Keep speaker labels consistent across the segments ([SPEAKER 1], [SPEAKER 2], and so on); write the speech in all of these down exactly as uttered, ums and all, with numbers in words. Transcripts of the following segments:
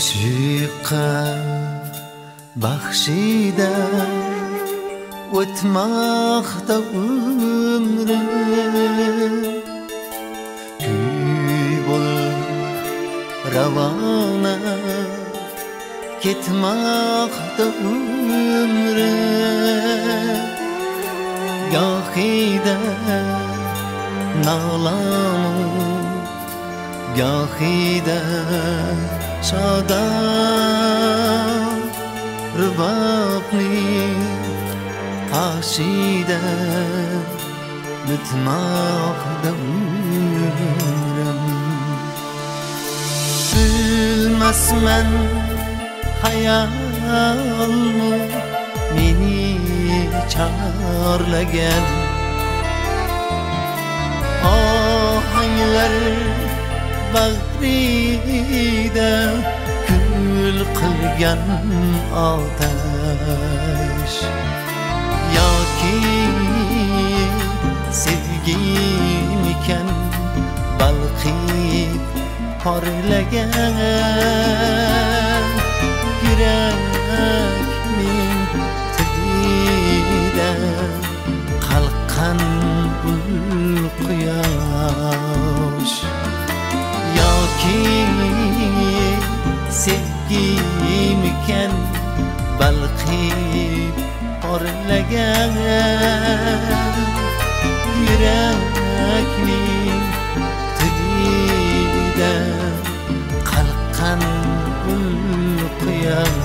[SPEAKER 1] Aşıqa baxshida o'tmoqda umri, kuy bo'lib ravona ketmoqda umri. Gohida nolanu, gohida shodon rubobning qoshida bitmoqda umrim. Bilmasman xayolmi meni chorlagan, ohanglar bag'rida kul qilgan otash, yoki sevgimikan balqib porlagan. Yurakning tagida qalqqan ul quyosh, yoki sevgimikan balqib porlagan. Yurakning tagida qalqqan ul quyosh.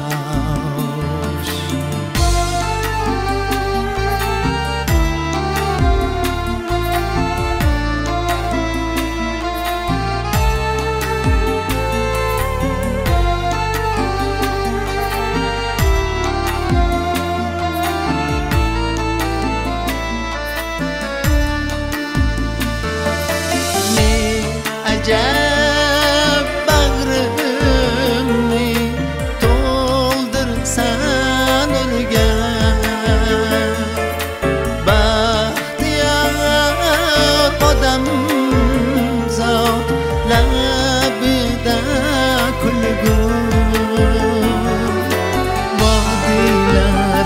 [SPEAKER 1] Ajab bag'rimni to'ldirsan urgan, baxtiyor odam zot labida kulgun. Vodiylar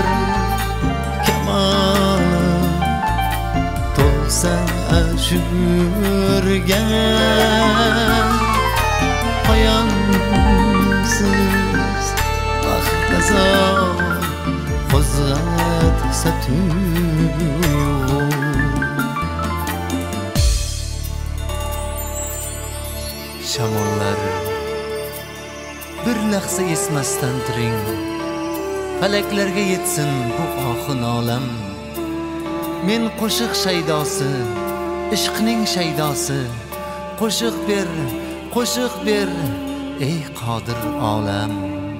[SPEAKER 1] kamoli to'lsa ashurgan, poyonsiz baxt qazo qo'zg'atsa tuyg'u. Shamollar bir lahza esmasdan turing, falaklarga yetsin bu oxin olam. Men qo'shiq shaydosi, ishqning shaydosi, qo'shiq ber, qo'shiq ber ey qodir olam.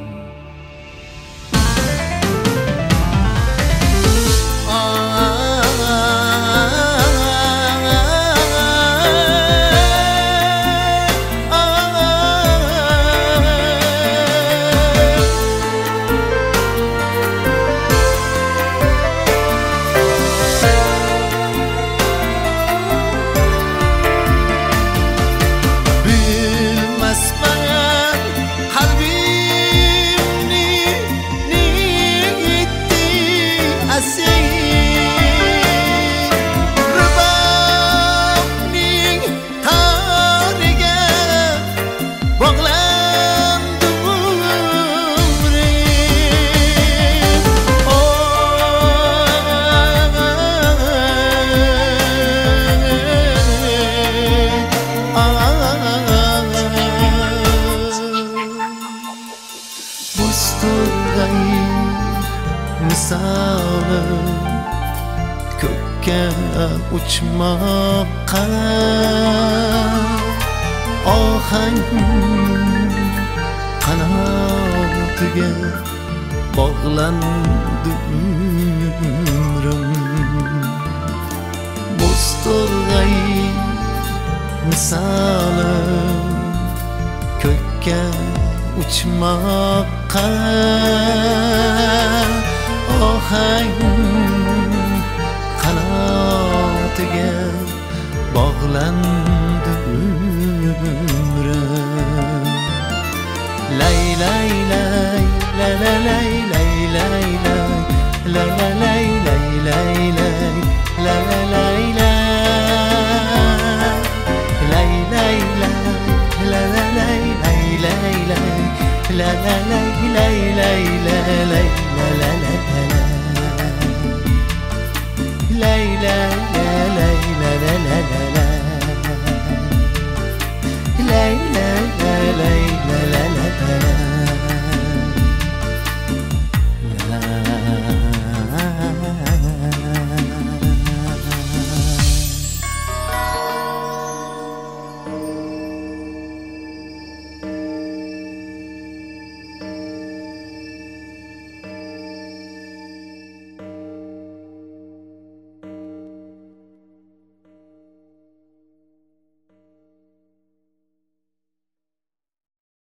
[SPEAKER 1] Misali ko'kka uchmoqqa ohang qanotiga bog'landi umrim. Bo'storg'ay misali ko'kka uchmoqqa ohang